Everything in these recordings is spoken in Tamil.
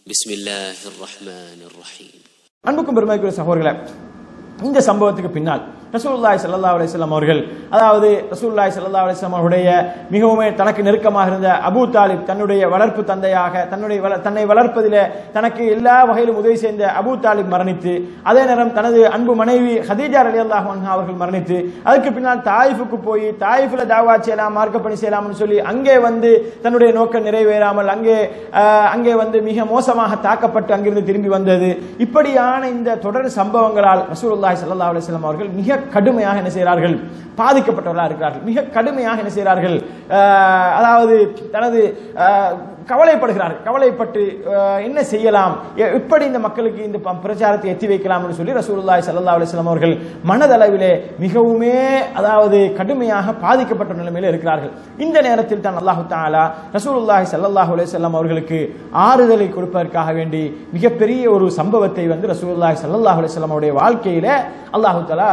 பிஸ்மில்லாஹிர் ரஹ்மானிர் ரஹீம். அன்புக்கும் பெருமைக்குரிய சகோதரர்களே, இந்த சம்பவத்துக்கு பின்னால் ரசூலுல்லாஹி ஸல்லல்லாஹு அலைஹி வஸல்லம் அவர்கள், அதாவது ரசூலுல்லாஹி ஸல்லல்லாஹு அலைஹி வஸல்லம் அவருடைய மிகவும் தனக்கு நெருக்கமாக இருந்த அபூ தாலிப், தன்னுடைய வளர்ப்பு தந்தையாக தன்னை வளர்ப்பதிலே தனக்கு எல்லா வகையிலும் உதவி செய்த அபூ தாலிப் மரணித்து, அதே நேரம் தனது அன்பு மனைவி ஹதீஜா ரலியல்லாஹு அன்ஹா அவர்கள் மரணித்து, அதுக்கு பின்னால் தாயிஃபுக்கு போய் தாயிஃபில் தாவா செய்யலாம், மார்க்க பணி செய்யலாம்னு சொல்லி அங்கே வந்து தன்னுடைய நோக்கம் நிறைவேறாமல் அங்கே வந்து மிக மோசமாக தாக்கப்பட்டு அங்கிருந்து திரும்பி வந்தது. இப்படியான இந்த தொடர் சம்பவங்களால் ரசூலுல்லாஹி ஸல்லல்லாஹு அலைஹி வஸல்லம் அவர்கள் மிக கடுமையாக என்ன செய்கிறார்கள், பாதிக்கப்பட்டவர்களாக இருக்கிறார்கள். மிக கடுமையாக என்ன செய்கிறார்கள், அதாவது தனது கவலைப்படுகிறார்கள். கவலைப்பட்டு என்ன செய்யலாம், எப்படி இந்த மக்களுக்கு இந்த பிரச்சாரத்தை எத்தி வைக்கலாம் என்று சொல்லி ரசூலுல்லாஹி ஸல்லல்லாஹு அலைஹி வஸல்லம் அவர்கள் மனதளவிலே மிகவுமே அதாவது கடுமையாக பாதிக்கப்பட்ட நிலைமையில் இருக்கிறார்கள். இந்த நேரத்தில் தான் அல்லாஹ் தஆலா ரசூலுல்லாஹி ஸல்லல்லாஹு அலைஹி வஸல்லம் அவர்களுக்கு ஆறுதலை கொடுப்பதற்காக வேண்டி மிகப்பெரிய ஒரு சம்பவத்தை வந்து ரசூலுல்லாஹி ஸல்லல்லாஹு அலைஹி வஸல்லம் அவருடைய வாழ்க்கையில அல்லாஹ் தஆலா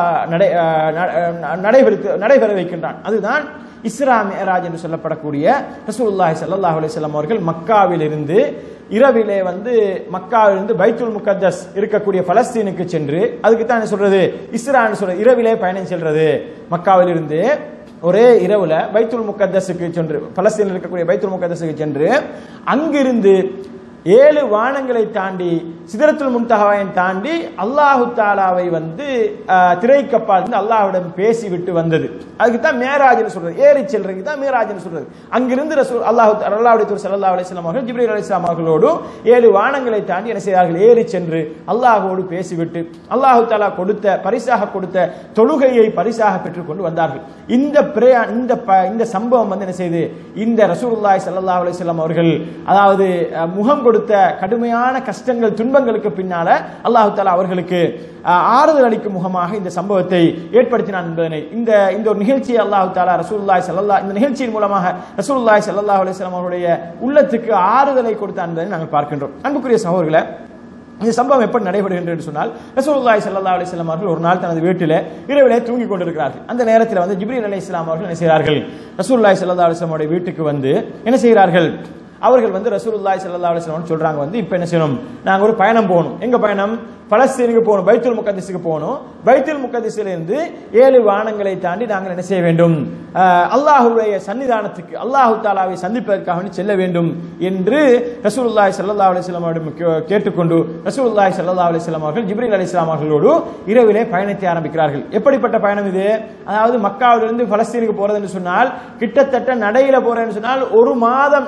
நடைபெற வைக்கின்றான். அதுதான் இஸ்ரா மிஅராஜ் என்று சொல்லப்படக்கூடிய ரசூலுல்லாஹி ஸல்லல்லாஹு அலைஹி வஸல்லம் அவர்கள் மக்காவிலிருந்து இரவிலே வந்து மக்காவிலிருந்து பைத்துல் முகத்தஸ் இருக்கக்கூடிய பலஸ்தீனுக்கு சென்று, அதுக்கு தான் என்ன சொல்றது, இஸ்ரான்னு சொல்றது, இரவிலே பயணம் செல்றது. மக்காவிலிருந்து ஒரே இரவுல பைத்துல் முகத்தஸுக்கு சென்று, பலஸ்தீனில் இருக்கக்கூடிய பைத்துல் முகத்தஸுக்கு சென்று அங்கிருந்து 7 வானங்களை தாண்டி சிதறத்துல் முன்தஹாவை தாண்டி அல்லாஹு தாலாவை வந்து திரைக்கப்பால் அல்லாஹ்விடம் பேசிவிட்டு வந்தது. அதுக்கு தான் மேராஜ்னு சொல்றது, ஏறி செல்றதுக்கு தான் மேராஜ்னு சொல்றது. அங்கிருந்து அல்லாஹ்வுடைய தூதர் ஸல்லல்லாஹு அலைஹி வஸல்லம் அவர்கள் ஜிப்ரீல் அலைஹிஸ்ஸலாம் அவர்களோடு 7 வானங்களை தாண்டி என்ன செய்தார்கள், ஏறி சென்று அல்லாஹ்வோடு பேசிவிட்டு அல்லாஹு தாலா பரிசாக கொடுத்த தொழுகையை பரிசாக பெற்றுக்கொண்டு வந்தார்கள். இந்த சம்பவம் வந்து என்ன செய்து, இந்த ரசூலுல்லாஹி ஸல்லல்லாஹு அலைஹி வஸல்லம் அவர்கள் அதாவது முகம் கொடுத்த கடுமையான கஷ்டங்கள் துன்பங்களுக்கு பின்னால அல்லாஹ் தஆலா அவர்களுக்கு ஆறுதல் அளிக்கும் முகமாக இந்த சம்பவத்தை ஏற்படுத்தினான் என்பதனை இந்த ஒரு நிகழ்ச்சியை அல்லாஹ் தஆலா இந்த நிகழ்ச்சியின் மூலமாக ரசூலுல்லாஹி ஸல்லல்லாஹு அலைஹி வஸல்லம் அவருடைய உள்ளத்துக்கு ஆறுதலை கொடுத்தான் என்பதை நாங்கள் பார்க்கின்றோம். அன்புக்குரிய சகோதரர்களே, இந்த சம்பவம் எப்படி நடைபெறுகின்றது என்று சொன்னால், ரசூலுல்லாஹி ஸல்லல்லாஹு அலைஹி வஸல்லம் அவர்கள் ஒரு நாள் தனது வீட்டிலே இரவிலே தூங்கிக் கொண்டிருக்கிறார்கள். அந்த நேரத்தில் வந்து ஜிப்ரீல் அலைஹிஸ்ஸலாம் அவர்கள் என்ன செய்கிறார்கள், ரசூலுல்லாஹி ஸல்லல்லாஹு அலைஹி வஸல்லம் அவருடைய வீட்டுக்கு வந்து என்ன செய்கிறார்கள், அவர்கள் வந்து ரசூலுல்லாஹி ஸல்லல்லாஹு அலைஹி வஸல்லம் சொல்றாங்க, வந்து இப்ப என்ன செய்யணும், நாங்க ஒரு பயணம் போகணும். எங்க பயணம், பலஸ்தீனுக்கு போகணும், பைத்துல் முகத்தஸுக்கு போகணும். பைத்துல் முகத்தஸிலிருந்து 7 வானங்களை தாண்டி நாங்கள் என்ன செய்ய வேண்டும், அல்லாஹ்வுடைய சன்னிதானத்துக்கு அல்லாஹ் தஆலாவை சந்திப்பதற்காக செல்ல வேண்டும் என்று ரசூலுல்லாஹி ஸல்லல்லாஹு அலைஹி வஸல்லம் அவரிடம் கேட்டுக்கொண்டு ரசூலுல்லாஹி ஸல்லல்லாஹு அலைஹி வஸல்லம் அவர்கள் ஜிப்ரீல் அலைஹிஸ்ஸலாம் அவர்களோடு இரவிலே பயணத்தை ஆரம்பிக்கிறார்கள். எப்படிப்பட்ட பயணம் இது, அதாவது மக்காவிலிருந்து பலஸ்தீனுக்கு போறது என்று சொன்னால் கிட்டத்தட்ட நடையில போறேன்னு சொன்னால் 1 மாதம்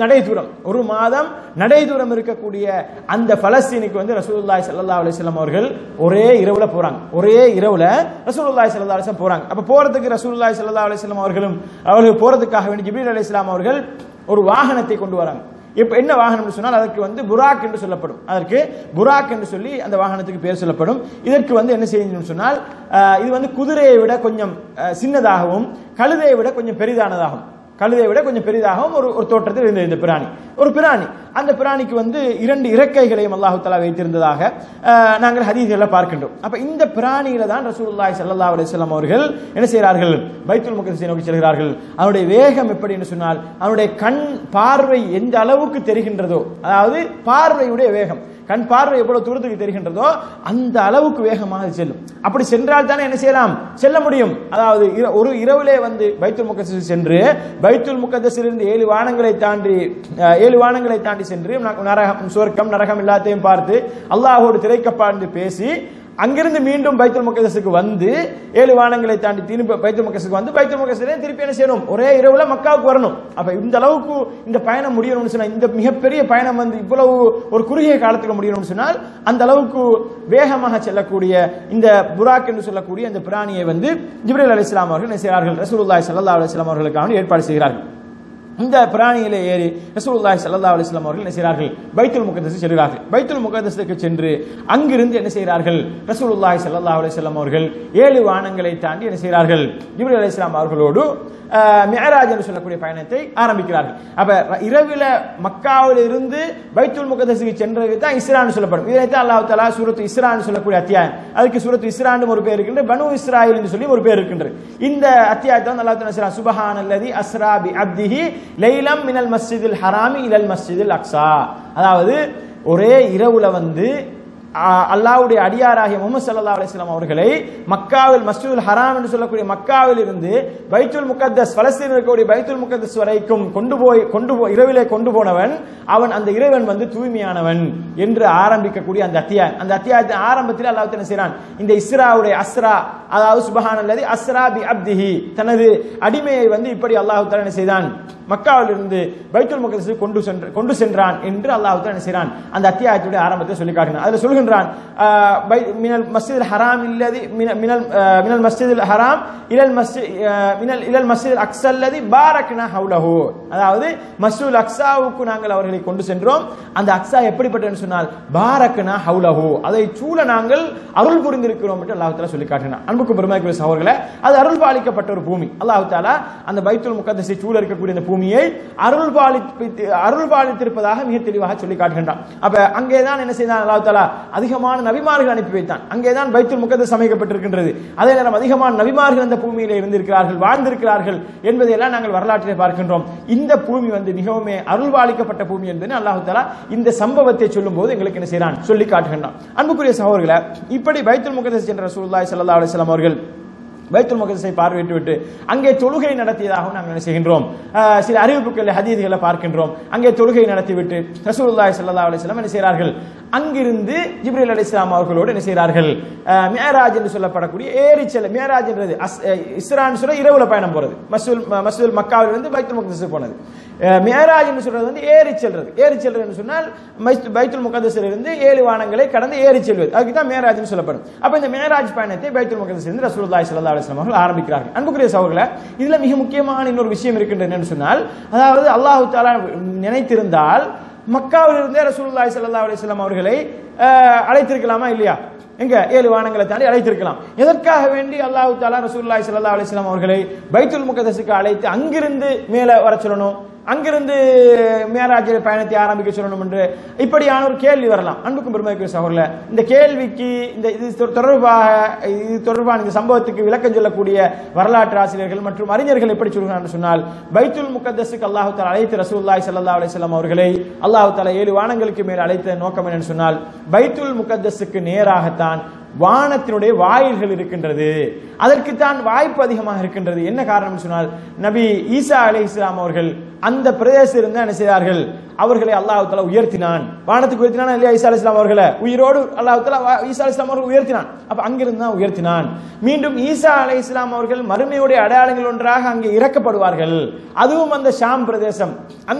நடை தூரம் இருக்கக்கூடிய அந்த பலஸ்தீனுக்கு வந்து ரசூலுல்லாஹி ஸல்லல்லாஹு அலைஹி வஸல்லம் அவர்கள் ஒரே இரவுல போறாங்க. ஒரே இரவுல ரசூலுல்லாஹி ஸல்லல்லாஹு அலைஹி வஸல்லம் போறாங்க. அப்ப போறதுக்கு ரசூலுல்லாஹி ஸல்லல்லாஹு அலைஹி வஸல்லம் அவர்கள் போறதுக்காக வேண்டி ஜிப்ரீல் அலைஹிஸ்ஸலாம் அவர்கள் ஒரு வாகனத்தை கொண்டு வராங்க. இப்ப என்ன வாகனம் சொன்னால் அதற்கு வந்து புராக் என்று சொல்லப்படும். அதற்கு புராக் என்று சொல்லி அந்த வாகனத்துக்கு பேர் சொல்லப்படும். இதற்கு வந்து என்ன செய்யணும் சொன்னால், இது வந்து குதிரையை விட கொஞ்சம் சின்னதாகவும் கழுதையை விட கொஞ்சம் பெரிதானதாகும். ஒரு தோற்றத்தில் இருந்த இந்த பிராணி, அந்த பிராணிக்கு வந்து 2 இறக்கைகளையும் அல்லாஹ் தஆலா வைத்திருந்ததாக நாங்கள் ஹதீஸ்ல பார்க்கின்றோம். அப்ப இந்த பிராணியில தான் ரசூலுல்லாஹி ஸல்லல்லாஹு அலைஹி வஸல்லம் அவர்கள் என்ன செய்கிறார்கள், பைத்துல் முகத்தஸை நோக்கி செல்கிறார்கள். அவருடைய வேகம் எப்படி என்று சொன்னால், அவருடைய கண் பார்வை எந்த அளவுக்கு தெரிகின்றதோ, அதாவது பார்வையுடைய வேகம், கண் பார்வை எவ்வளவு தூரத்துக்கு தெரிகின்றதோ அந்த அளவுக்கு வேகமாக செல்லும். அப்படி சென்றால் தானே என்ன செய்யலாம், செல்ல முடியும். அதாவது ஒரு இரவிலே வந்து பைத்துல் முகத்தஸுக்கு சென்று பைத்துல் முகத்தஸிலிருந்து 7 வானங்களை தாண்டி சென்று நரகம், சொர்க்கம், நரகம் எல்லாத்தையும் பார்த்து அல்லாஹ்வோடு திரைக்கப்பார்ந்து பேசி அங்கிருந்து மீண்டும் பைத்துல் முகத்தஸுக்கு வந்து 7 வானங்களை தாண்டி திரும்ப பைத்துல் முகத்தஸுக்கு வந்து பைத்துல் முகத்தஸிலே திருப்பி என்ன செய்யணும், ஒரே இரவுல மக்காவுக்கு வரணும். அப்ப இந்த அளவுக்கு இந்த பயணம் முடியணும்னு சொன்னா, இந்த மிகப்பெரிய பயணம் வந்து இவ்வளவு ஒரு குறுகிய காலத்துக்கு முடியணும்னு சொன்னால் அந்த அளவுக்கு வேகமாக செல்லக்கூடிய இந்த புராக் என்று சொல்லக்கூடிய இந்த பிராணியை வந்து ஜிப்ரீல் அலைஹிஸ்ஸலாம் அவர்கள் என்ன செய்கிறார்கள், ரசூலுல்லாஹி ஸல்லல்லாஹு அலைஹி வஸல்லம் அவர்களுக்காக ஏற்பாடு செய்கிறார்கள். இந்த பிராணியிலே ஏறி ரசூலுல்லாஹி ஸல்லல்லாஹு அலைஹி வஸல்லம் அவர்கள் என்ன செய்கிறார்கள், பைத்துல் முகத்தஸுக்கு செல்கிறார்கள். பைத்துல் முகத்தஸுக்கு சென்று அங்கிருந்து என்ன செய்கிறார்கள், ரசூலுல்லாஹி ஸல்லல்லாஹு அலைஹி வஸல்லம் அவர்கள் 7 வானங்களை தாண்டி என்ன செய்கிறார்கள், ஜிப்ரீல் அலைஹிஸ்ஸலாம் அவர்களோடு மிஅராஜ் என்று சொல்லக்கூடிய பயணத்தை ஆரம்பிக்கிறார்கள். அப்ப இரவில மக்காவில் இருந்து பைத்துல் முகத்தஸுக்கு சென்றது தான் இஸ்ரான்னு சொல்லப்படும். இதைத்தான் அல்லாஹ் தஆலா சூரத்து இஸ்ரான்னு சொல்லக்கூடிய அத்தியாயம், அதுக்கு சூரத்து இஸ்ரான்னு ஒரு பேர் இருக்கின்றது, பனு இஸ்ராயில் என்று சொல்லி ஒரு பேர் இருக்கின்றது. இந்த அத்தியாயத்தை வந்து அல்லாஹ் தஆலா சொல்றான், சுப்ஹானல்லதி அஸ்ரா பி அப்திஹி லைலம் மினல் மஸ்ஜிதில் ஹராமி இலல் மஸ்ஜிதில் அக்ஸா. அதாவது ஒரே இரவுல வந்து அல்லாஹ்வுடைய அடியாராகிய முஹம்மது ஸல்லல்லாஹு அலைஹி வஸல்லம் அவர்களை மக்காவில் மஸ்ஜிதுல் ஹராம் என்று சொல்லக்கூடிய மக்காவில் இருந்து பைத்துல் முகத்தஸ் பலஸ்தீனில் இருக்கக்கூடிய பைத்துல் முகத்தஸ் வரைக்கும் கொண்டு போய் இரவிலே கொண்டு போனவன் அவன், அந்த இறைவன் வந்து தூய்மையானவன் என்று ஆரம்பிக்கக்கூடிய அந்த அத்தியாயத்தின் ஆரம்பத்தில் அல்லாஹ் என்ன செய்றான், இந்த இஸ்ராவுடைய அஸ்ரா, அதாவது சுப்ஹானல்லதி அஸ்ரா பி அப்திஹி, தனது அடிமையை வந்து இப்படி அல்லாஹ் தஆலா என்ன செய்தான், மக்காவில் இருந்து பைத்துல் முகத்தஸுக்கு கொண்டு சென்றான் என்று அல்லாஹ் தஆலா என்ன செய்றான் அந்த அத்தியாயத்துடைய ஆரம்பத்தில் சொல்லி காட்டினான். அதுல சொல்கின்றான் மினல் மஸ்ஜிதுல் ஹராம் இல்லதி மினல் மஸ்ஜிதுல் ஹராம் இலல் மஸ்ஜிதுல் அக்ஸா அல்லதி பாரக்னா ஹவுலஹு, அதாவது மஸ்ஜிதுல் அக்ஸாவுக்கு நாங்கள் அவர்களை கொண்டு சென்றோம். அந்த அக்ஸா எப்படிப்பட்டதுன்னு சொன்னால் பாரக்னா ஹவுலஹு, அதை சூழ நாங்கள் அருள் புரிந்திருக்கிறோம் என்று அல்லாஹ் தஆலா சொல்லி காட்டினான். அன்புக்கு பெருமைக்குரிய சகோதரர்களே, அது அருள் பாலிக்கப்பட்ட ஒரு பூமி. அல்லாஹ் தஆலா அந்த பைத்துல் முகத்தஸை சூழ இருக்கக்கூடிய இந்த பூமியை அருள் பாலித்திருப்பதாக மிக தெளிவாக சொல்லி காட்டுகின்றான். அப்ப அங்கேதான் என்ன செய்தான் அல்லாஹ் தஆலா, அதிகமான நபிமார்கள் அனுப்பி வைத்தான். அங்கேதான் பைத்துல் முகத்தஸ் அமைக்கப்பட்டிருக்கின்றது. அதே நேரம் அதிகமான நபிமார்கள் அந்த பூமியிலே இருந்திருக்கிறார்கள், வாழ்ந்திருக்கிறார்கள் என்பதையெல்லாம் நாங்கள் வரலாற்றிலே பார்க்கின்றோம். இந்த பூமி வந்து மிகவும் அருள்பாலிக்கப்பட்ட பூமி என்பது அல்லாஹ் தஆலா இந்த சம்பவத்தை சொல்லும் போது எங்களுக்கு என்ன செய்யறான் சொல்லி காட்டுகின்றான். அன்புக்குரிய சகோதரர்களே, இப்படி பைத்துல் முகத்தஸ் சென்ற ரசூலுல்லாஹி ஸல்லல்லாஹு அலைஹி வஸல்லம் அவர்கள் பைத்துல் முகத்தஸை பார்வையிட்டு விட்டு அங்கே தொழுகை நடத்தியதாகவும் நாங்கள் என்ன செய்கின்றோம், சில அறிவிப்புகள் ஹதீஸ்களை பார்க்கின்றோம். அங்கே தொழுகை நடத்திவிட்டு ரசூலுல்லாஹி ஸல்லல்லாஹு அலைஹி வஸல்லம் என்ன செய்கிறார்கள், அங்கிருந்து ஜிப்ரீல் அலைஹிஸ்ஸலாம் அவர்களோடு என்ன செய்கிறார்கள், மிஅராஜ் என்று சொல்லப்படக்கூடிய ஏறிச்சல், மிஅராஜ் என்றது இஸ்ரான்னு சொல்ல இரவுல பயணம் போறது, மஸ்ஜிதுல் மக்காவில் இருந்து பைத்துல் முகத்தஸுக்கு போனது. மிஅராஜ் என்று சொல்றது வந்து ஏறி செல்றது என்று சொன்னால் பைத்துல் முகத்தஸில் இருந்து 7 வானங்களை கடந்து ஏறி செல்வது, அதுக்கு தான் மிஅராஜ் என்று சொல்லப்படும். அப்ப இந்த மிஅராஜ் பயணத்தை பைத்துல் முகத்தஸில் இருந்து ரசூலுல்லாஹி ஸல்லல்லாஹு அலைஹி வஸல்லம் அவர்கள் ஆரம்பிக்கிறார்கள். அன்புக்குரிய சகோதரர்களே, இதுல மிக முக்கியமான இன்னொரு விஷயம் இருக்கின்றது என்று சொன்னால், அதாவது அல்லாஹ் தஆலா நினைத்திருந்தால் மக்காவில் இருந்தே ரசூலுல்லாஹி ஸல்லல்லாஹு அலைஹி வஸல்லம் அவர்களை அழைத்திருக்கலாமா இல்லையா? எங்க 7 வானங்களை தாண்டி அழைத்திருக்கலாம். எதற்காக வேண்டி அல்லாஹ் தஆலா ரசூலுல்லாஹி ஸல்லல்லாஹு அலைஹி வஸல்லம் அவர்களை பைத்துல் முகத்தஸுக்கு அழைத்து அங்கிருந்து மேல வர சொல்லணும், அங்கிருந்து மிஅராஜ் பயணத்தை ஆரம்பிக்க சொல்லணும் என்று இப்படியான ஒரு கேள்வி வரலாம். அன்புக்கும் பெருமைக்குரிய சகோதரர்களே, இந்த கேள்விக்கு இது தொடர்பான இந்த சம்பவத்துக்கு விளக்கம் சொல்லக்கூடிய வரலாற்று ஆசிரியர்கள் மற்றும் அறிஞர்கள் எப்படி சொல்கிறார்கள் சொன்னால், பைத்துல் முகத்தஸுக்கு அல்லாஹ் தஆலா அழைத்து ரசூலுல்லாஹி ஸல்லல்லாஹு அலைஹி வஸல்லம் அவர்களை அல்லாஹ் தஆலா 7 வானங்களுக்கு மேல் அழைத்த நோக்கம் என்னன்னு சொன்னால், பைத்துல் முகத்தஸுக்கு நேராகத்தான் வானத்தினுடைய வாயில்கள் இருக்கின்றது, அதற்கு தான் வாய்ப்பு அதிகமாக இருக்கின்றது. என்ன காரணம் சொன்னால், நபி ஈசா அலைஹிஸ்ஸலாம் அவர்கள் அந்த பிரதேசத்தில் இருந்து என்ன செய்தார்கள், அவர்களை அல்லாஹ் தஆலா உயர்த்தினான். வானத்துக்கு உயர்த்தினான் இல்லையா ஈசா அலைஹிஸ்ஸலாம் அவர்களை, உயிரோடு அல்லாஹ் தஆலா ஈசா அலைஹிஸ்ஸலாம் அவர்கள் உயர்த்தினான். அப்ப அங்கிருந்து தான் உயர்த்தினான். மீண்டும் ஈசா அலைஹிஸ்ஸலாம் அவர்கள் மறுமையுடைய அடையாளங்கள் ஒன்றாக அங்கே இறக்கப்படுவார்கள். அதுவும் அந்த ஷாம் பிரதேசம்,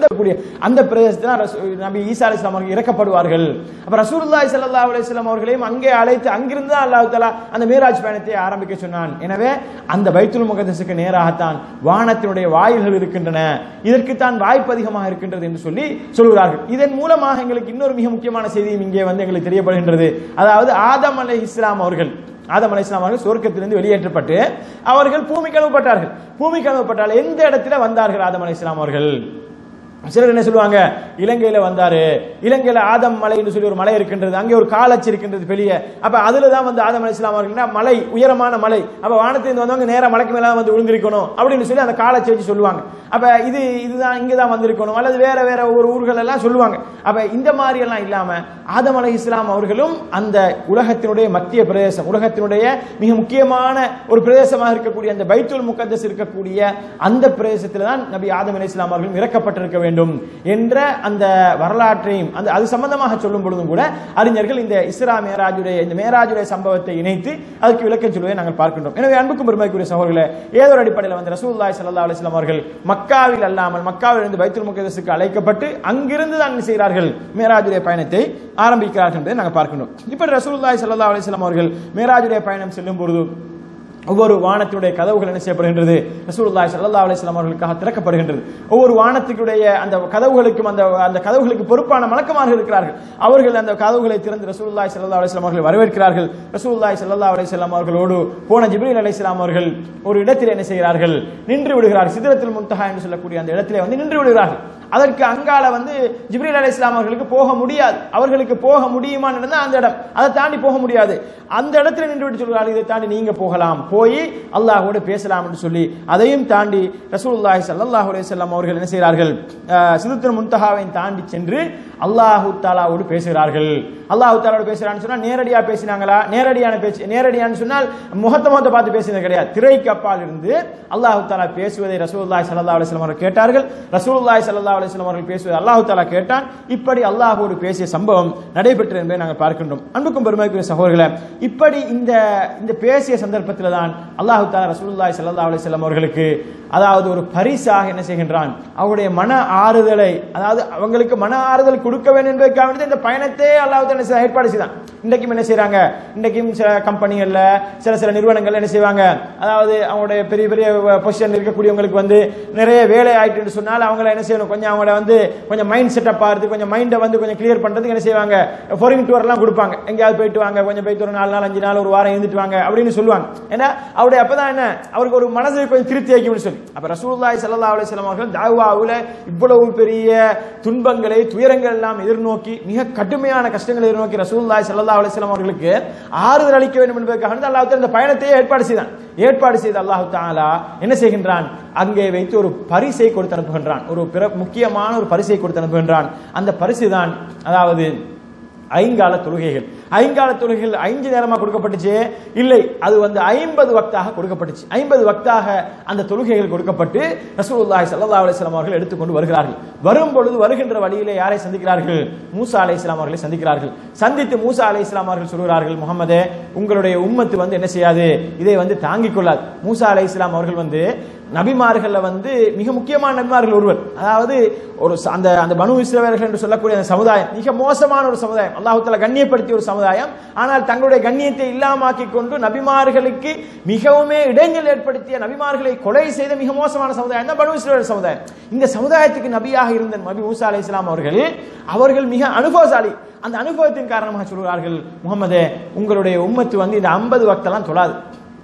அந்த பிரதேசத்தில் நபி ஈசா அலைஹிஸ்ஸலாம் அவர்கள் இறக்கப்படுவார்கள். அப்ப ரசூலுல்லாஹி ஸல்லல்லாஹு அலைஹி வஸல்லம் அவர்களையும் அங்கே அழைத்து அங்கிருந்து தான் அல்லாஹ் தஆலா அந்த மிஅராஜ் பயணத்தை ஆரம்பிக்க சொன்னான். எனவே அந்த பைத்துல் முகத்தஸுக்கு நேராகத்தான் வானத்தினுடைய வாயில்கள் இருக்கின்றன, இதற்கு தான் வாய்ப்பு அதிகமாக இருக்கின்றது என்று சொல்கிறார்கள். இதன் மூலமாக எங்களுக்கு இன்னொரு மிக முக்கியமான செய்தியும் இங்கே வந்து எங்களுக்கு தெரியப்படுகின்றது. அதாவது ஆதம் அலைஹிஸ்ஸலாம் அவர்கள் சொர்க்கத்திலிருந்து வெளியேற்றப்பட்டு அவர்கள் பூமிக்கு அனுப்பப்பட்டார்கள். எந்த இடத்துல வந்தார்கள் ஆதம் அலைஹிஸ்ஸலாம் அவர்கள்? சிலர் என்ன சொல்லுவாங்க, இலங்கையில வந்தாரு, இலங்கையில ஆதம் மலை என்று சொல்லி ஒரு மலை இருக்கின்றது, அங்கே ஒரு காலச்சு இருக்கின்றது பெரிய. அப்ப அதுல தான் வந்து ஆதம் அலைஹிஸ்ஸலாம் அவர்கள் மலை, உயரமான மலை, அப்ப வானத்திலிருந்து வந்தவங்க நேரா மலைக்கு மேல வந்து விழுந்திருக்கணும் அப்படின்னு சொல்லி அந்த காலச்சு வச்சு சொல்லுவாங்க. அப்ப இதுதான் இங்கதான் வந்திருக்கணும், அல்லது வேற ஒரு ஊர்கள் எல்லாம் சொல்லுவாங்க. அப்ப இந்த மாதிரி எல்லாம் இல்லாம ஆதம் அலைஹிஸ்ஸலாம் அவர்களும் அந்த உலகத்தினுடைய மத்திய பிரதேசம், உலகத்தினுடைய மிக முக்கியமான ஒரு பிரதேசமாக இருக்கக்கூடிய அந்த பைத்துல் முகத்தஸ் இருக்கக்கூடிய அந்த பிரதேசத்தில் தான் நபி ஆதம் அலைஹிஸ்ஸலாம் அவர்களும் இறக்கப்பட்டிருக்க வேண்டும் என்ற அந்த வரலாற்றையும் அது சம்பந்தமாக சொல்லும் பொழுதும் கூட அறிஞர்கள் இந்த இஸ்ரா மேராஜுடைய சம்பவத்தை இணைத்து அதற்கு விளக்கம் சொல்வதை நாங்கள் பார்க்கின்றோம். எனவே அன்புக்கும் பெருமைக்குரிய சகோதரர்களே, ஏதோ ஒரு அடிப்படையில் வந்து ரசூலுல்லாஹி ஸல்லல்லாஹு அலைஹி வஸல்லம் அவர்கள் மக்காவில் அல்லாமல் மக்காவில் இருந்து பைத்துல் முகத்தஸுக்கு அழைக்கப்பட்டு அங்கிருந்து தான் என்ன செய்கிறார்கள், மேராஜுடைய பயணத்தை ஆரம்பிக்கிறார்கள் என்பதை நாங்கள் பார்க்கின்றோம். இப்படி ரசூலுல்லாஹி ஸல்லல்லாஹு அலைஹி வஸல்லம் அவர்கள் மேராஜுடைய பயணம் செல்லும் பொழுது ஒவ்வொரு வானத்தினுடைய கதவுகள் என்ன செய்யப்படுகின்றது, ரசூலுல்லாஹி ஸல்லல்லாஹு அலைஹி வஸல்லம் அவர்களுக்காக திறக்கப்படுகின்றது. ஒவ்வொரு வானத்தினுடைய அந்த கதவுகளுக்கும் அந்த கதவுகளுக்கு பொறுப்பான மலக்குமார்கள் இருக்கிறார்கள். அவர்கள் அந்த கதவுகளை திறந்து ரசூலுல்லாஹி ஸல்லல்லாஹு அலைஹி வஸல்லம் அவர்களை வரவேற்கிறார்கள். ரசூலுல்லாஹி ஸல்லல்லாஹு அலைஹி வஸல்லம் அவர்களோடு போன ஜிப்ரீல் அலைஹிஸ்ஸலாம் அவர்கள் ஒரு இடத்தில் என்ன செய்கிறார்கள், நின்று விடுகிறார்கள். சித்ரத்துல் முன்தஹா என்று சொல்லக்கூடிய அந்த இடத்திலே வந்து நின்று விடுகிறார்கள். அதற்கு அங்கால வந்து ஜிப்ரீல் அலைஹிஸ்ஸலாம் அவர்களுக்கு போக முடியாது. அவர்களுக்கு போக முடியுமான்னு இருந்தா அந்த இடம், அதை தாண்டி போக முடியாது. அந்த இடத்துல நின்று விட்டு சொல்கிறார்கள், இதை தாண்டி நீங்க போகலாம், போய் அல்லாஹ்வோடு பேசலாம் என்று சொல்லி அதையும் தாண்டி ரசூலுல்லாஹி ஸல்லல்லாஹு அலைஹி வஸல்லம் அவர்கள் என்ன செய்கிறார்கள், சிதறத்துல் முன்தஹாவை தாண்டி சென்று அல்லாஹ் தஆலாவோடு பேசுகிறார்கள். அல்லாஹ் தஆலாவோடு பேசுறான்னு சொன்னா நேரடியா பேசினாங்களா? நேரடியான பேச்சு. நேரடியான்னு சொன்னால் முகத்தை பார்த்து பேசினது கிடையாது. திரைக்கு அப்பால் இருந்து அல்லாஹ் தஆலா பேசுவதை ரசூலுல்லாஹி ஸல்லல்லாஹு அலைஹி வஸல்லம் அவர்கள் கேட்டார்கள். ரசூலுல்லாஹி ஸல்லல்லாஹு அலைஹி வஸல்லம் அவர்கள் பேசுவதை அல்லாஹ் தஆலா கேட்டான். இப்படி அல்லாஹ்வோடு பேசிய சம்பவம் நடைபெற்றது என்பதை நாங்கள் பார்க்கின்றோம். அன்புக்கும் பெருமைக்குரிய சகோதரர்களே, இப்படி இந்த பேசிய சந்தர்ப்பத்தில் தான் அல்லாஹ் தஆலா ரசூலுல்லாஹி ஸல்லல்லாஹு அலைஹி வஸல்லம் அவர்களுக்கு அதாவது ஒரு பரிசாக என்ன செய்கின்றான், அவருடைய மன ஆறுதலை, அதாவது அவங்களுக்கு மன ஆறுதல் கொடுக்க வேண்டும் என்பதற்காக இந்த பயணத்தை அல்லாஹ் தஆலா ஏற்பாடு செய்தான். இன்றைக்கும் என்ன செய்யறாங்க, இன்றைக்கும் சில கம்பெனிகள்ல சில நிறுவனங்கள் என்ன செய்வாங்க, அதாவது அவங்களுடைய பெரிய பெரிய பொசிஷன் இருக்கக்கூடியவங்களுக்கு வந்து நிறைய வேலை ஆயிட்டு சொன்னால் அவங்கள என்ன செய்யணும், கொஞ்சம் அவங்கள வந்து கொஞ்சம் மைண்ட் செட்டப் ஆகுது, கொஞ்சம் மைண்டை வந்து கொஞ்சம் கிளியர் பண்றதுக்கு என்ன செய்வாங்க, ஃபாரின் டூர் எல்லாம் கொடுப்பாங்க. எங்கேயாவது போயிட்டு வாங்க, கொஞ்சம் போயிட்டு ஒரு 4 நாள் 5 நாள் ஒரு வாரம் இருந்துட்டு வாங்க அப்படின்னு சொல்லுவாங்க. ஏன்னா அவருடைய அப்பதான் என்ன, அவருக்கு ஒரு மனசு கொஞ்சம் திருப்தி ஆக்கின்னு சொல்லி. அப்ப ரசூலுல்லாஹி ஸல்லல்லாஹு அலைஹி வஸல்லம் அவர்கள் தாவாவுல இவ்வளவு பெரிய துன்பங்களை துயரங்கள் எல்லாம் எதிர்நோக்கி, மிக கடுமையான கஷ்டங்களை எதிர்நோக்கி ரசூலுல்லாஹி ஸல்லல்லாஹு அலைஹி வஸல்லம் அவர்களுக்கு ஆறுதல் அளிக்க வேண்டும் என்பதற்காக அல்லாஹ் தஆலா இந்த பயணத்தையே ஏற்பாடு செய்தான். ஏற்பாடு செய்த அல்லாஹ் தஆலா என்ன செய்கின்றான், அங்கே வைத்து ஒரு பரிசை கொடுத்து அனுப்புகின்றான். ஒரு முக்கியமான ஒரு பரிசை கொடுத்து அனுப்புகின்றான். அந்த பரிசு தான் அதாவது ஐங்கால தொழுகைகள். ஐங்கால தொழுகைகள் 5 நேரமா கொடுக்கப்பட்டுச்சு இல்லை, அது வந்து 50 வக்தாக கொடுக்கப்பட்டுச்சு. 50 வக்தாக அந்த தொழுகைகள் கொடுக்கப்பட்டு ரசூலுல்லாஹி ஸல்லல்லாஹு அலைஹி வஸல்லம் அவர்கள் எடுத்துக்கொண்டு வருகிறார்கள். வரும் பொழுது வருகின்ற வழியிலே யாரை சந்திக்கிறார்கள், மூசா அலைஹிஸ்ஸலாம் அவர்களை சந்திக்கிறார்கள். சந்தித்து மூசா அலைஹிஸ்ஸலாம் அவர்கள் சொல்கிறார்கள், முஹம்மதே உங்களுடைய உம்மத்து வந்து என்ன செய்யாது, இதை வந்து தாங்கிக் கொள்ளாது. மூசா அலைஹிஸ்ஸலாம் அவர்கள் வந்து நபிமார்கள்ல வந்து மிக முக்கியமான நபிமார்கள் ஒருவர். அதாவது ஒரு அந்த பனு இஸ்ரவேலர்கள் என்று சொல்லக்கூடிய அந்த சமுதாயம் மிக மோசமான ஒரு சமுதாயம், அல்லாஹ் தஆலா கண்ணியப்படுத்திய ஒரு சமுதாயம். ஆனால் தங்களுடைய கண்ணியத்தை இல்லாமாக்கி கொண்டு நபிமார்களுக்கு மிகவும் இடைஞ்சல் ஏற்படுத்திய, நபிமார்களை கொலை செய்த மிக மோசமான சமுதாயம் தான் பனு இஸ்ரவேல் சமுதாயம். இந்த சமுதாயத்துக்கு நபியாக இருந்த நபி மூசா அலைஹிஸ்ஸலாம் அவர்கள் மிக அனுபவசாலி. அந்த அனுபவத்தின் காரணமாக சொல்கிறார்கள், முஹம்மதே உங்களுடைய உம்மத்து வந்து இந்த 50 வக்தெல்லாம் தொழாது,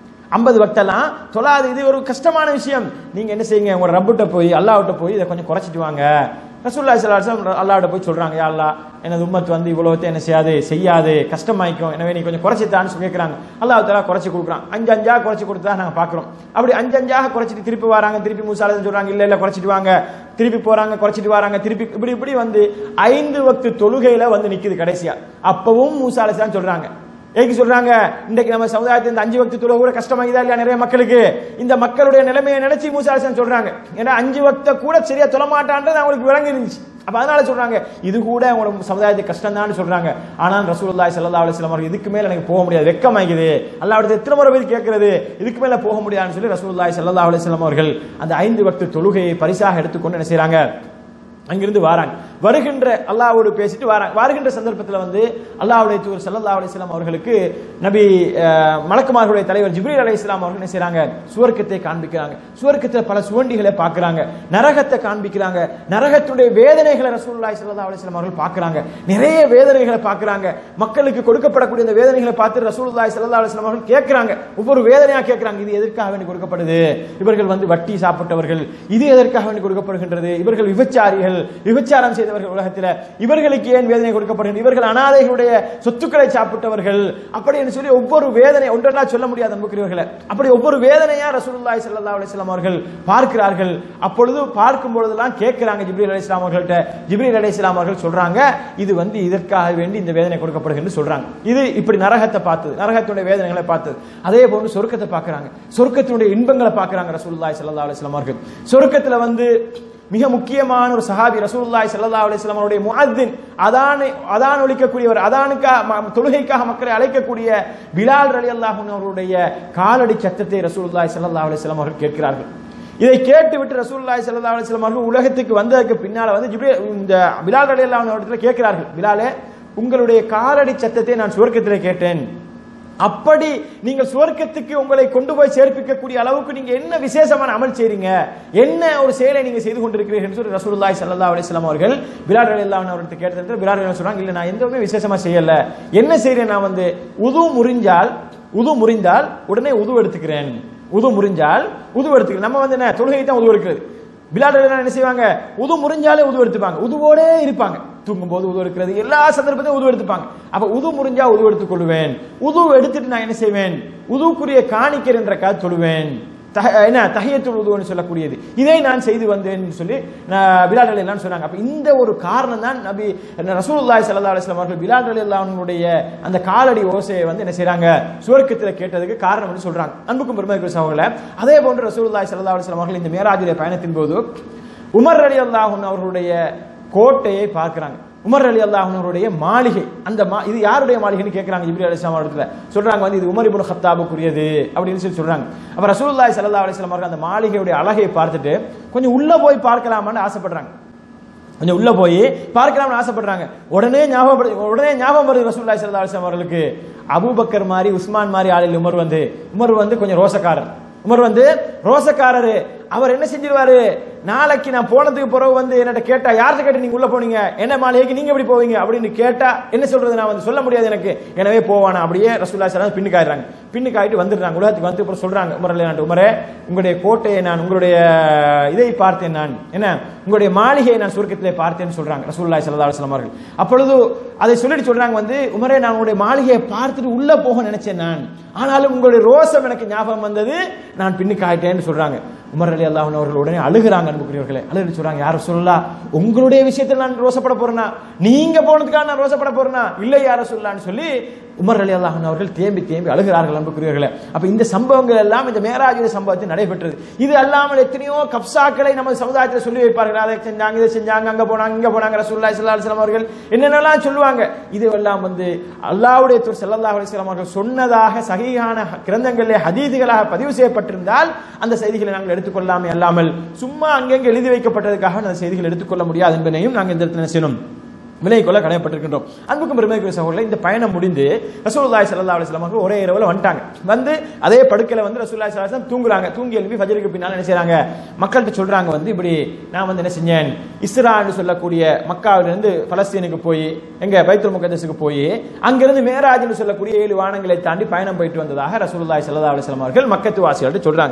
50 வக்தெல்லாம் தொழாது, இது ஒரு கஷ்டமான விஷயம். நீங்க என்ன செய்யுங்க, உங்க ரப்பிட்ட போய் அல்லாஹ்விட்ட போய் இதை கொஞ்சம் குறைச்சிட்டு வாங்க. ரசூலுல்லாஹி ஸல்லல்லாஹு அலைஹி வஸல்லம் அல்லாஹ்விட்ட போய் சொல்றாங்க, யா அல்லாஹ் எனது உம்மத்து வந்து இவ்வளவுத்தை என்ன செய்யாது கஷ்டமாயிக்கும், எனவே நீ கொஞ்சம் குறைச்சிட்டான்னு சொல்லி கேட்கறாங்க. அல்லாஹ் தஆலா குறைச்சி கொடுக்குறான். 5 குறைச்சி கொடுத்தா நாங்க பாக்குறோம். அப்படி 5 குறைச்சிட்டு திருப்பி வராங்க. திருப்பி மூசா அலைஹிஸ்ஸலாம் சொல்றாங்க, இல்ல குறைச்சிட்டு வாங்க. திருப்பி போறாங்க, குறைச்சிட்டு வராங்க. திருப்பி இப்படி வந்து 5 வக்து தொழுகையில வந்து நிக்குது கடைசியா. அப்பவும் மூசா அலைஹிஸ்ஸலாம் சொல்றாங்க, ஏகி சொல்றாங்க, இன்றைக்கு நம்ம சமுதாயத்தில் இந்த 5 வக்து தொழுகை கூட கஷ்டமாகிதா இல்லையா நிறைய மக்களுக்கு. இந்த மக்களுடைய நிலைமையை நினைச்சு மூசா அலைஹிஸ்ஸலாம் சொல்றாங்க, ஏன்னா 5 வக்த கூட சரியா தொழ மாட்டான்றது அவங்களுக்கு விளங்கி இருந்துச்சு. அப்ப அதனால சொல்றாங்க, இது கூட அவங்களோட சமுதாயத்துக்கு கஷ்டம் தான் சொல்றாங்க. ஆனால் ரசூலுல்லாஹி ஸல்லல்லாஹு அலைஹி வஸல்லம் அவர்கள் இதுக்கு மேல எனக்கு போக முடியாது, வெக்கமாகுது, அல்லாஹ்விட எத்தனை முறை போய் கேட்கிறது, இதுக்கு மேல போக முடியாதுன்னு சொல்லி ரசூலுல்லாஹி ஸல்லல்லாஹு அலைஹி வஸல்லம் அவர்கள் அந்த 5 வக்து தொழுகையை பரிசாக எடுத்துக்கொண்டு என்ன செய்றாங்க, அங்கிருந்து வராங்க. வருகின்ற அல்லாஹ்வோடு பேசிட்டு வராங்க. வருகின்ற சந்தர்ப்பத்தில் வந்து அல்லாஹ்வுடைய தூதர் ஸல்லல்லாஹு அலைஹி வஸல்லம் அவர்களுக்கு நபி மலக்குமார்களுடைய தலைவர் ஜிப்ரீல் அலைஹிஸ்ஸலாம் அவர்கள் என்ன செய்றாங்க, சுவர்க்கத்தை காண்பிக்கிறாங்க. சுவர்க்கத்தில் பல சுவண்டிகளை பார்க்கறாங்க, நரகத்தை காண்பிக்கிறாங்க. நரகத்துடைய வேதனைகளை ரசூலுல்லாஹி ஸல்லல்லாஹு அலைஹி வஸல்லம் அவர்கள் பார்க்கறாங்க. நிறைய வேதனைகளை பார்க்கறாங்க. மக்களுக்கு கொடுக்கப்படக்கூடிய இந்த வேதனைகளை பார்த்து ரசூலுல்லாஹி ஸல்லல்லாஹு அலைஹி வஸல்லம் அவர்கள் கேட்கறாங்க, ஒவ்வொரு வேதனையா கேட்கறாங்க. இது எதற்காக வேண்டி கொடுக்கப்படுது, இவர்கள் வந்து வட்டி சாப்பிட்டவர்கள், இது எதற்காக வேண்டி கொடுக்கப்படுகின்றது, இவர்கள் விபச்சாரிகள், விபச்சாரம் செய்தவர்கள் உலகத்தில், இவர்களுக்கு ஏன் வேதனை கொடுக்கப்படுகிறது, இவர்கள் அனாதைகளுடைய சொத்துக்களை சாப்பிட்டவர்கள், அப்படி என்று சொல்லி ஒவ்வொரு வேதனை ஒன்றா சொல்ல முடியாத அன்புக்குரியவர்களே, அப்படி ஒவ்வொரு வேதனையா ரசூலுல்லாஹி ஸல்லல்லாஹு அலைஹி வஸல்லம் அவர்கள் பார்க்கிறார்கள். அப்பொழுது பார்க்கும் பொழுதெல்லாம் கேட்கிறாங்க ஜிப்ரீல் அலைஹிஸ்ஸலாம் அவர்கள்ட்ட. ஜிப்ரீல் அலைஹிஸ்ஸலாம் அவர்கள் சொல்றாங்க, இது வந்து இதற்காக வேண்டி இந்த வேதனை கொடுக்கப்படுகிறது சொல்றாங்க. இது இப்படி நரகத்தை பார்த்தது, நரகத்துடைய வேதனைகளை பார்த்தது. அதே போன்று சொர்க்கத்தை பார்க்கறாங்க, சொர்க்கத்தினுடைய இன்பங்களை பார்க்கறாங்க ரசூலுல்லாஹி ஸல்லல்லாஹு அலைஹி வஸல்லம் அவர்கள். சொர்க்கத்துல வந்து மிக முக்கியமான ஒரு சஹாபி ரசூலுல்லாஹி ஸல்லல்லாஹு அலைஹி வஸல்லம் அவருடைய முஅத்தின், அதான் ஒலிக்கக்கூடியவர், அதானுக்காக தொழுகைக்காக மக்களை அழைக்கக்கூடிய பிலால் ரலியல்லாஹு அன்ஹு அவருடைய காலடி சத்தத்தை ரசூலுல்லாஹி ஸல்லல்லாஹு அலைஹி வஸல்லம் அவர்கள் கேட்கிறார்கள். இதை கேட்டுவிட்டு ரசூலுல்லாஹி ஸல்லல்லாஹு அலைஹி வஸல்லம் அவர்கள் உலகத்துக்கு வந்ததற்கு பின்னால வந்து இந்த பிலால் ரலியல்லாஹு அன்ஹு அவர்களிடத்தில் கேட்கிறார்கள், பிலாலே உங்களுடைய காலடி சத்தத்தை நான் சுவர்க்கத்திலே கேட்டேன், அப்படி நீங்கள் சுவர்க்கத்துக்கு உங்களை கொண்டு போய் சேர்ப்பிக்கக்கூடிய அளவுக்கு நீங்க என்ன விசேஷமான அமல் செய்றீங்க, என்ன ஒரு செயலை நீங்க செய்து கொண்டிருக்கிறீர்கள் என்று சொல்லி ரசூலுல்லாஹி ஸல்லல்லாஹு அலைஹி வஸல்லம் அவர்கள் பிலால் ரலியல்லாஹு அன்ஹு அவர்கிட்ட கேட்டதுக்கு பிலால் ரலியல்லாஹு சொல்றாங்க, இல்ல நான் எதுவுமே விசேஷமா செய்யல, என்ன செய்றேன், நான் வந்து உது முறிந்தால் உடனே உது எடுத்துக்கிறேன், உது முறிஞ்சால் உது எடுத்துக்கிறேன். நம்ம வந்து என்ன தொழுகை தான் உது எடுக்கிறது, பிலால் ரலியல்லாஹு என்ன செய்வாங்க, உது முறிஞ்சாலே உது எடுத்துப்பாங்க, உதுவோடே இருப்பாங்க, தூங்கும் போது உது எடுக்கிறது, எல்லா சந்தர்ப்பத்திலும் உது எடுத்துப்பாங்க. அப்ப உது முறிஞ்சா உது எடுத்துக் கொள்வேன், உது எடுத்துட்டு நான் என்ன செய்வேன், உதுக்குரிய காணிக்கை என்ற கால் தொழுவேன், என்ன தஹியத்துல் உதுன்னு சொல்லக்கூடியது, இதை நான் செய்து வந்தேன் சொல்லி பிலால் ரலியல்லாஹு சொன்னாங்க. அப்ப இந்த ஒரு காரணம் தான் நபி ரசூலுல்லாஹி ஸல்லல்லாஹு அலைஹி வஸல்லம் அவர்கள் பிலால் ரலியல்லாஹு அன்ஹுடைய அந்த காலடி ஓசையை வந்து என்ன செய்றாங்க, சுவர்க்கத்தில் கேட்டதுக்கு காரணம் என்று சொல்றாங்க. அன்புக்கும் பெருமதிக்குரிய சகோதரர்களே, அதே போன்று ரசூலுல்லாஹி ஸல்லல்லாஹு அலைஹி வஸல்லம் அவர்கள் இந்த மேராஜுடைய பயணத்தின் போது உமர் ரலியல்லாஹு அன்ஹு அவர்களுடைய கோட்டையை பார்க்கிறாங்க. உமர் ரலியல்லாஹு அன்ஹு அவருடைய மாளிகை, அந்த இது யாருடைய மாளிகைன்னு கேட்கறாங்க ஜிப்ரீல் அலைஹிஸ்ஸலாம் இடத்துல. சொல்றாங்க வந்து இது உமர் இப்னு கத்தாபுக்குரியது அப்படின்னு சொல்லி சொல்றாங்க. அப்ப ரசூலுல்லாஹி ஸல்லல்லாஹு அலைஹி வஸல்லம் அவர்கள் அந்த மாளிகையுடைய அழகை பார்த்துட்டு கொஞ்சம் உள்ள போய் பார்க்கலாமான்னு ஆசைப்படுறாங்க, கொஞ்சம் உள்ள போய் பார்க்கலாம்னு ஆசைப்படுறாங்க. உடனே ஞாபகம் வருது ரசூலுல்லாஹி ஸல்லல்லாஹு அலைஹி வஸல்லம் அவர்களுக்கு, அபூபக்கர் மாதிரி உஸ்மான் மாதிரி ஆளில் உமர் வந்து கொஞ்சம் ரோசக்காரர், உமர் வந்து ரோசக்காரரு. அவர் என்ன செஞ்சிருவாரு, நாளைக்கு நான் போனதுக்கு பிறகு வந்து என்னட்ட கேட்டா, யார்கிட்ட கேட்டு நீங்க உள்ள போனீங்க, என்ன மாளிகைக்கு நீங்க எப்படி போவீங்க அப்படின்னு கேட்டா என்ன சொல்றது, நான் வந்து சொல்ல முடியாது எனக்கு, எனவே போவானா. அப்படியே ரசூலுல்லாஹி ஸல்லல்லாஹு அலைஹி வஸல்லம் பின்னுக்காயிடுறாங்க, பின்னுக்காயிட்டு வந்துடுறாங்க உலகத்துக்கு. வந்து அப்புறம் சொல்றாங்க உமர் ரலியல்லாஹு, உமரே உங்களுடைய கோட்டையை நான், உங்களுடைய இதை பார்த்தேன், நான் என்ன உங்களுடைய மாளிகையை நான் சுவர்க்கத்திலே பார்த்தேன்னு சொல்றாங்க ரசூலுல்லாஹி ஸல்லல்லாஹு அலைஹி வஸல்லம் அவர்கள். அப்பொழுது அதை சொல்லிட்டு சொல்றாங்க வந்து, உமரே நான் உங்களுடைய மாளிகையை பார்த்துட்டு உள்ள போக நினைச்சேன் நான், ஆனாலும் உங்களுடைய ரோசம் எனக்கு ஞாபகம் வந்தது, நான் பின்னுக்காயிட்டேன்னு சொல்றாங்க. உமர் ரலியல்லாஹு அன்ஹு அவர்கள் உடனே அழுகிறாங்க. அன்புக்குரியவர்களே, அழுது சொல்றாங்க, யார் ரசூலுல்லாஹ் உங்களுடைய விஷயத்தில் நான் ரோசப்பட போறேனா, நீங்க போனதுக்காக நான் ரோசப்பட போறேனா, இல்லை யார் ரசூலுல்லாஹ்னு சொல்லி உமர் ரலியல்லாஹு அன்ஹு அவர்கள் தேம்பி அழுகிறார்கள். அன்புக்குரியவர்களே, அப்ப இந்த சம்பவங்கள் எல்லாம் இந்த மேராஜுடைய சம்பவத்தில் நடைபெற்றது. இது அல்லாமல் எத்தனையோ கப்சாக்களை நம்ம சமுதாயத்தில் சொல்லி வைப்பார்கள், அதை செஞ்சாங்க, இதை செஞ்சாங்க, அங்க போனாங்க, இங்க போனாங்க, ரசூலுல்லாஹி ஸல்லல்லாஹு அலைஹி வஸல்லம் அவர்கள் என்னென்னலாம் சொல்லுவாங்க. இதுவெல்லாம் வந்து அல்லாஹ்வுடைய தூதர் ஸல்லல்லாஹு அலைஹி வஸல்லம் அவர்கள் சொன்னதாக சஹீஹான கிரந்தங்களிலே ஹதீதுகளாக பதிவு செய்யப்பட்டிருந்தால் அந்த செய்திகளை நாங்கள் எடுத்துக்கொள்ளாமே அல்லாமல் சும்மா அங்கங்கே எழுதி வைக்கப்பட்டதுக்காக அந்த செய்திகள் எடுத்துக்கொள்ள முடியாது என்பதையும் நாங்கள் இந்த இடத்துல செய்யணும், விலை கொள்ள கடமைப்பட்டிருக்கின்றோம். அன்புக்கும் பெருமைக்குரிய சகோதரர்களே, இந்த பயணம் முடிந்து ரசூலுல்லாஹி ஸல்லல்லாஹு அலைஹி வஸல்லம் அவர்கள் ஒரே இரவுல வந்துட்டாங்க. வந்து அதே படுக்கையில வந்து ரசூலுல்லாஹி ஸல்லல்லாஹு அலைஹி வஸல்லம் தூங்குறாங்க. தூங்கி எழுப்பி ஃபஜ்ருக்கு பின்னால என்ன செய்றாங்க, மக்கள்கிட்ட சொல்றாங்க வந்து, இப்படி நான் வந்து என்ன செஞ்சேன், இஸ்ரான்னு சொல்லக்கூடிய மக்காவிலிருந்து பலஸ்தீனுக்கு போய் எங்க பைத்துல் முகத்தஸுக்கு போய் அங்கிருந்து மேராஜ்னு சொல்லக்கூடிய 7 வானங்களை தாண்டி பயணம் போயிட்டு வந்ததாக ரசூலுல்லாஹி ஸல்லல்லாஹு அலைஹி வஸல்லம் அவர்கள் மக்கத்து வாசிகள்கிட்ட சொல்றாங்க.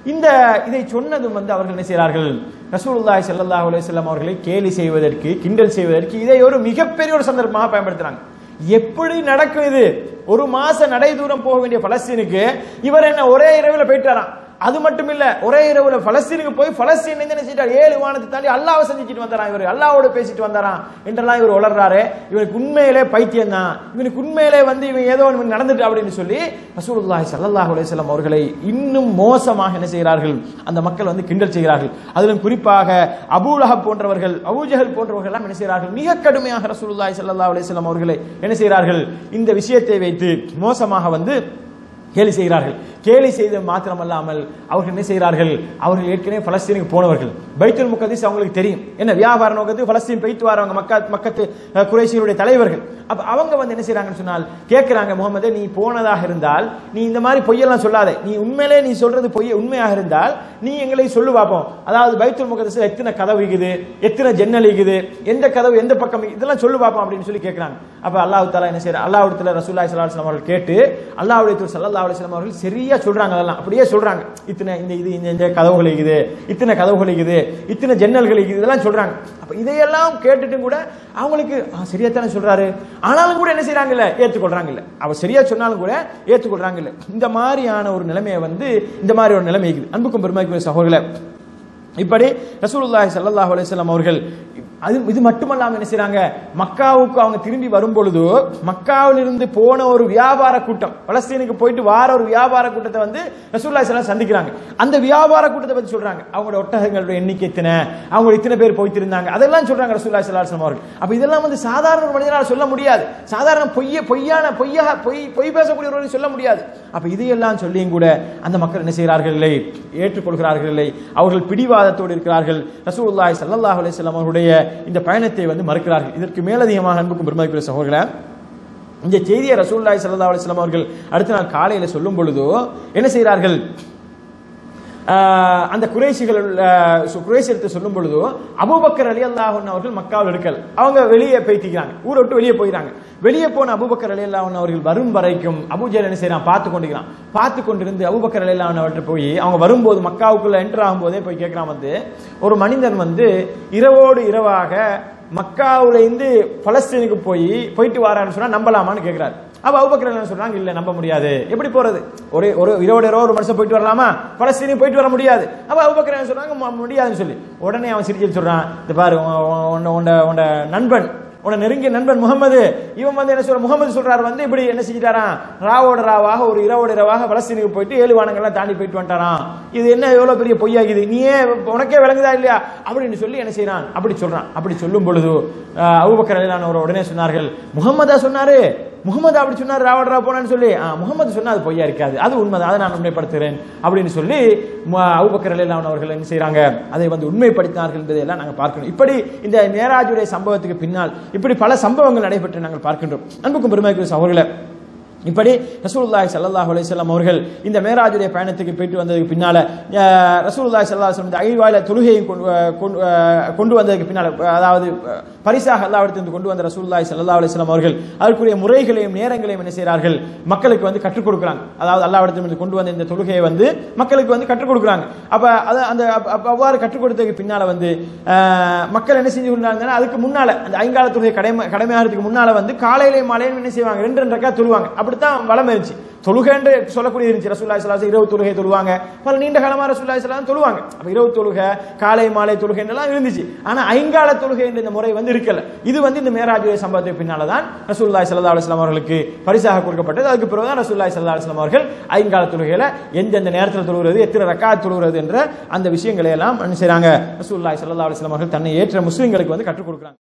இதை சொன்னதும் வந்து அவர்கள் என்ன செய்கிறார்கள், ரசூலுல்லாஹி ஸல்லல்லாஹு அலைஹி வஸல்லம் அவர்களை கேலி செய்வதற்கு, கிண்டல் செய்வதற்கு இதை ஒரு மிகப்பெரிய ஒரு சந்தர்ப்பமாக பயன்படுத்துறாங்க. எப்படி நடக்கும் இது, ஒரு மாச நடை தூரம் போக வேண்டிய பலஸ்தீனுக்கு இவர் என்ன ஒரே இரவுல போயிட்டாராம். அது மட்டும் இல்ல, ஒரே இரவுல பலஸ்தீனுக்கு போய் பலஸ்தீன் என்ன செஞ்சிட்டார், 7 வானத்தை தாண்டி அல்லாஹ்வை சந்திச்சிட்டு வந்தாராம், இவர் அல்லாஹ்வோட பேசிட்டு வந்தாராம் என்றெல்லாம் இவர் உளறாரு. இவனுக்கு உண்மையிலே பைத்தியம் தான், இவனுக்கு உண்மையிலே வந்து இவன் ஏதோ நடந்துட்டு அப்படின்னு சொல்லி ரசூலுல்லாஹி ஸல்லல்லாஹு அலைஹி வஸல்லம் அவர்களை இன்னும் மோசமாக என்ன செய்கிறார்கள், அந்த மக்கள் வந்து கிண்டல் செய்கிறார்கள். அதிலும் குறிப்பாக அபூ லஹப் போன்றவர்கள், அபூ ஜஹல் போன்றவர்கள் எல்லாம் என்ன செய்கிறார்கள், மிக கடுமையாக ரசூலுல்லாஹி ஸல்லல்லாஹு அலைஹி வஸல்லம் அவர்களை என்ன செய்கிறார்கள், இந்த விஷயத்தை வைத்து மோசமாக வந்து கேலி செய்கிறார்கள். கேலி செய்த மாத்திரமல்லாமல் அவர்கள் என்ன செய்கிறார்கள், அவர்கள் ஏற்கனவே பலஸ்தீனுக்கு போனவர்கள், பைத்துல் முகத்தஸ் அவங்களுக்கு தெரியும், என்ன வியாபார நோக்கத்துக்கு பலஸ்தீன் போயிட்டு வரவங்க மக்கத்து குறைஷிகளுடைய தலைவர்கள். அப்ப அவங்க வந்து என்ன செய்றாங்கன்னு சொன்னால் கேட்கிறாங்க, முகமதே நீ போனதாக இருந்தால் நீ இந்த மாதிரி பொய்யெல்லாம் சொல்லாதே, நீ உண்மையிலே நீ சொல்றது பொய் உண்மையாக இருந்தால் நீ எங்களை சொல்லு பார்ப்போம், அதாவது பைத்துல் முகத்தஸ்ல எத்தனை கதவு இருக்குது, எத்தனை ஜன்னல் இருக்குது, எந்த கதவு எந்த பக்கம், இதெல்லாம் சொல்லு பார்ப்போம் அப்படின்னு சொல்லி கேட்கிறாங்க. அப்ப அல்லாஹ் தஆலா என்ன செய்யறார், அல்லாஹ்வுடைய ரசூலுல்லாஹி ஸல்லல்லாஹு அலைஹி வஸல்லம் அவர்கள் கேட்டு அல்லாஹ்வுடைய தூதர் ஸல்லல்லாஹு அலைஹி வஸல்லம் அவர்கள் சரியா சொல்றாங்க, அதெல்லாம் அப்படியே சொல்றாங்க, இத்தனை இந்த கதவுகள் இருக்குது, இத்தனை கதவுகள் இருக்குது, இத்தனை ஜன்னல்கள் இருக்குது, இதெல்லாம் சொல்றாங்க. அப்ப இதையெல்லாம் கேட்டுட்டு கூட அவங்களுக்கு சரியா தானே சொல்றாரு, ஆனாலும் கூட என்ன செய்யறாங்கல்ல, ஏற்றுக்கொள்றாங்க இல்ல, அவர் சரியா சொன்னாலும் கூட ஏற்றுக்கொள்றாங்க இல்ல. இந்த மாதிரியான ஒரு நிலைமையை வந்து இந்த மாதிரி ஒரு நிலைமை இருக்குது. அன்புக்கும் பெருமைக்குரிய சகோதரர்களே, இப்படி ரசூலுல்லாஹி ஸல்லல்லாஹு அலைஹி வஸல்லம் அவர்கள் இது மட்டுமல்லாமல் என்ன செய்றாங்க, மக்காவுக்கு அவங்க திரும்பி வரும் பொழுது மக்காவிலிருந்து போன ஒரு வியாபார கூட்டம், பலஸ்தீனுக்கு போயிட்டு வார ஒரு வியாபார கூட்டத்தை வந்து ரசூலுல்லாஹி ஸல்லல்லாஹு அலைஹி வஸல்லம் சந்திக்கிறாங்க. அந்த வியாபார கூட்டத்தை பத்தி சொல்றாங்க, அவங்களோட ஒட்டகங்களுடைய எண்ணிக்கை எத்தனை, அவங்க இத்தனை பேர் போயிட்டு இருந்தாங்க, அதெல்லாம் சொல்றாங்க ரசூலுல்லாஹி ஸல்லல்லாஹு அலைஹி வஸல்லம் அவர்கள். அப்ப இதெல்லாம் வந்து சாதாரண ஒரு மனிதனால் சொல்ல முடியாது, சாதாரண பொய் பேசக்கூடிய ஒருவரை சொல்ல முடியாது. அப்ப இதையெல்லாம் சொல்லியும் கூட அந்த மக்கள் என்ன செய்கிறார்கள் இல்லை, ஏற்றுக்கொள்கிறார்கள் இல்லை, அவர்கள் பிடிவாதத்தோடு இருக்கிறார்கள். ரசூலுல்லாஹி ஸல்லல்லாஹு அலைஹி வஸல்லம் அவருடைய இந்த பயணத்தை வந்து மறுக்கிறார்கள். இதற்கு மேலதிகமாக அன்புக்கும் பெருமதிக்குரிய சகோதரர்களே, இந்த செய்தியை ரசூலுல்லாஹி ஸல்லல்லாஹு அலைஹி வஸல்லம் அவர்கள் அடுத்த நாள் காலையில சொல்லும் பொழுது என்ன செய்கிறார்கள், அந்த குறைஷியத்தை சொல்லும் பொழுது அபூபக்கர் ரலியல்லாஹு அன்ஹு அவர்கள் மக்காவில் இருக்கல், அவங்க வெளியே போய்த்திக்கிறாங்க, ஊரை விட்டு வெளியே போயிறாங்க. வெளியே போன அபூபக்கர் ரலியல்லாஹு அன்ஹு அவர்கள் வரும் வரைக்கும் அபூஜஹல் என்ன செய்யறான், பார்த்து கொண்டிருந்து அபூபக்கர் ரலியல்லாஹு அன்ஹு அவர்கள் போய் அவங்க வரும்போது மக்காவுக்குள்ள என்டர் ஆகும்போதே போய் கேட்கிறான், வந்து ஒரு மனிதன் வந்து இரவோடு இரவாக மக்காவுல இருந்து பலஸ்தீனுக்கு போயிட்டு வரான்னு சொன்னா நம்பலாமான்னு கேட்கிறாரு. அப்ப அபூபக்கர் என்ன சொல்றாங்க, இல்ல நம்ப முடியாது, எப்படி போறது, ஒரு இரவோட இரவு ஒரு மனுஷன் போயிட்டு வரலாமா, பலஸ்தீனுக்கு போயிட்டு வர முடியாது. அப்ப அபூபக்கர் என்ன சொல்றாங்க, முடியாதுன்னு சொல்லி உடனே அவன் சிரிச்சு சொல்றான், இந்த பாரு உன நெருங்கிய நண்பன் முகமது, இவன் வந்து என்ன சொல்ற, முகமது சொல்றாரு வந்து இப்படி என்ன செஞ்சிட்டாராம், ராவோட ராவாக ஒரு இரவோட இரவாக பலஸ்தீனுக்கு போயிட்டு 7 வானங்கள்லாம் தாண்டி போயிட்டு வந்துட்டாராம், இது என்ன எவ்வளவு பெரிய பொய்யாகுது, நீயே உனக்கே விளங்குதா இல்லையா அப்படின்னு சொல்லி என்ன செய்யறான், அப்படி சொல்றான். அப்படி சொல்லும் பொழுது அபூபக்கர் ரலியல்லாஹு அன்ஹு உடனே சொன்னார்கள், முகமதா சொன்னாரு, முகமது அப்படி சொன்னார் ராவோட ரா போனான்னு சொல்லி, முகமது சொன்னா அது பொய்யா இருக்காது, அது உண்மைதான், அதை நான் உண்மைப்படுத்துகிறேன் அப்படின்னு சொல்லி அபூபக்கர் ரலியல்லாஹு அன்ஹு அவர்கள் என்ன செய்யறாங்க, அதை வந்து உண்மைப்படுத்தினார்கள் என்பதையெல்லாம் நாங்கள் பார்க்கணும். இப்படி இந்த மேராஜுடைய சம்பவத்துக்கு பின்னால் இப்படி பல சம்பவங்கள் நடைபெற்று நாங்கள் பார்க்கின்றோம். அன்புக்கும் பெருமைக்குரிய சகோதரர்களே, இப்படி ரசூலுல்லாஹி ஸல்லல்லாஹு அலைஹி வஸல்லம் அவர்கள் இந்த மேராஜுடைய பயணத்துக்கு போயிட்டு வந்ததுக்கு பின்னால ரசூலுல்லாஹி ஸல்லல்லாஹு அலைஹி வஸல்லம் இந்த ஐவாயில தொழுகையை கொண்டு வந்ததுக்கு பின்னால, அதாவது பரிசாக அல்லாஹ்விடத்திலிருந்து கொண்டு வந்த ரசூலுல்லாஹி ஸல்லல்லாஹு அலைஹி வஸல்லம் அவர்கள் அதற்குரிய முறைகளையும் நேரங்களையும் என்ன செய்கிறார்கள், மக்களுக்கு வந்து கற்றுக் கொடுக்குறாங்க. அதாவது அல்லாஹ்விடத்திலிருந்து கொண்டு வந்த இந்த தொழுகையை வந்து மக்களுக்கு வந்து கற்றுக் கொடுக்குறாங்க. அப்ப அவ்வாறு கற்றுக் கொடுத்ததுக்கு பின்னால வந்து மக்கள் என்ன செஞ்சு கொண்டாங்கன்னா, அதுக்கு முன்னால அந்த ஐங்கால தொழுகை கடமையாகிறதுக்கு முன்னால வந்து காலையிலேயும் மாலையிலும் என்ன செய்வாங்க, 2 ரக்காத் தொழுவாங்க. அப்படித்தான் வளம் இருந்துச்சு. தொழுகை என்று சொல்லக்கூடிய இருந்துச்சு. ரசூலுல்லாஹி ஸல்லல்லாஹு அலைஹி வஸல்லம் இரவு தொழுகை தொழுவாங்க, பல நீண்ட காலமா ரசூலுல்லாஹி ஸல்லல்லாஹு அலைஹி வஸல்லம் தொழுவாங்க. அப்ப இரவு தொழுகை காலை மாலை தொழுகை எல்லாம் இருந்துச்சு. ஆனா ஐங்கால தொழுகை என்ற இந்த முறை வந்து இருக்கல. இது வந்து இந்த மேராஜுடைய சம்பவத்துக்கு பின்னால்தான் ரசூலுல்லாஹி ஸல்லல்லாஹு அலைஹி வஸல்லம் அவர்களுக்கு பரிசாக கொடுக்கப்பட்டது. அதுக்கு பிறகுதான் ரசூலுல்லாஹி ஸல்லல்லாஹு அலைஹி வஸல்லம் அவர்கள் ஐங்கால தொழுகையில எந்தெந்த நேரத்தில் தொழுகிறது, எத்தனை ரக்காத் தொழுகிறது என்ற அந்த விஷயங்களை எல்லாம் என்ன செய்றாங்க, ரசூலுல்லாஹி ஸல்லல்லாஹு அலைஹி வஸல்லம் அவர்கள் தன்னை ஏற்ற முஸ்லிம்களுக்கு வந்து கற்றுக் கொடுக்குறாங்க.